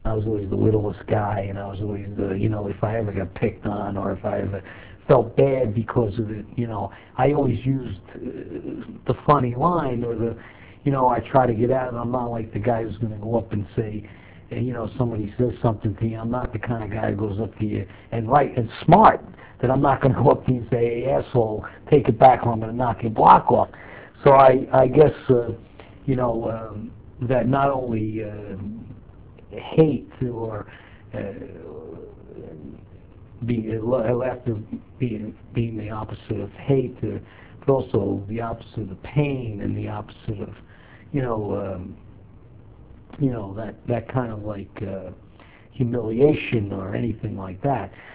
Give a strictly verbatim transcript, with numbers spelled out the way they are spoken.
I was always the littlest guy, and I was always the, you know, if I ever got picked on or if I ever felt bad because of it, you know, I always used uh, the funny line or the, you know, I try to get out of it. I'm not like the guy who's going to go up and say, uh, you know, somebody says something to you. I'm not the kind of guy who goes up to you and right and smart that I'm not going to go up to you and say, hey, asshole, take it back or I'm going to knock your block off. So I, I guess, uh, you know, um, that not only uh, hate or uh, be laughter being being the opposite of hate, uh, but also the opposite of pain and the opposite of, you know, um, you know that that kind of like uh, humiliation or anything like that.